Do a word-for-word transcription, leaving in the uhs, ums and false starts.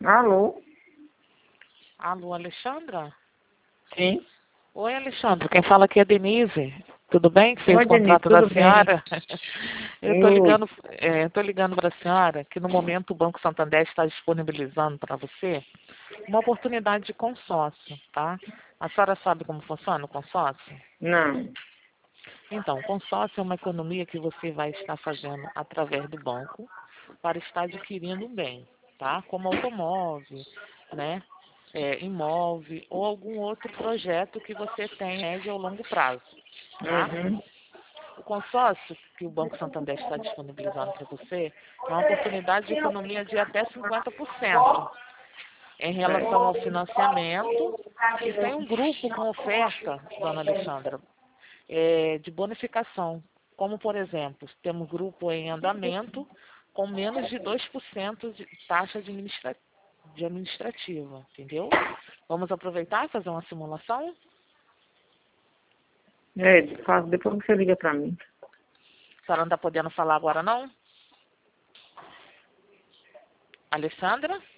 Alô? Alô, Alexandra? Sim. Oi, Alexandra. Quem fala aqui é Denise. Tudo bem? Que fez Oi, o Denise, contrato da tudo bem? senhora? Eu estou Oi. ligando, é, tô ligando para a senhora que no momento o Banco Santander está disponibilizando para você uma oportunidade de consórcio, tá? A senhora sabe como funciona o consórcio? Não. Então, o consórcio é uma economia que você vai estar fazendo através do banco para estar adquirindo um bem, tá? Como automóvel, né? É, imóvel ou algum outro projeto que você tem médio ou longo prazo, tá? Uhum. O consórcio que o Banco Santander está disponibilizando para você é uma oportunidade de economia de até cinquenta por cento em relação ao financiamento e tem um grupo com oferta, dona Alexandra, é, de bonificação. Como, por exemplo, temos grupo em andamento com menos de dois por cento de taxa administra de administrativa, entendeu? Vamos aproveitar e fazer uma simulação? É, faz, depois você liga pra mim. A senhora não está podendo falar agora, não? Alessandra?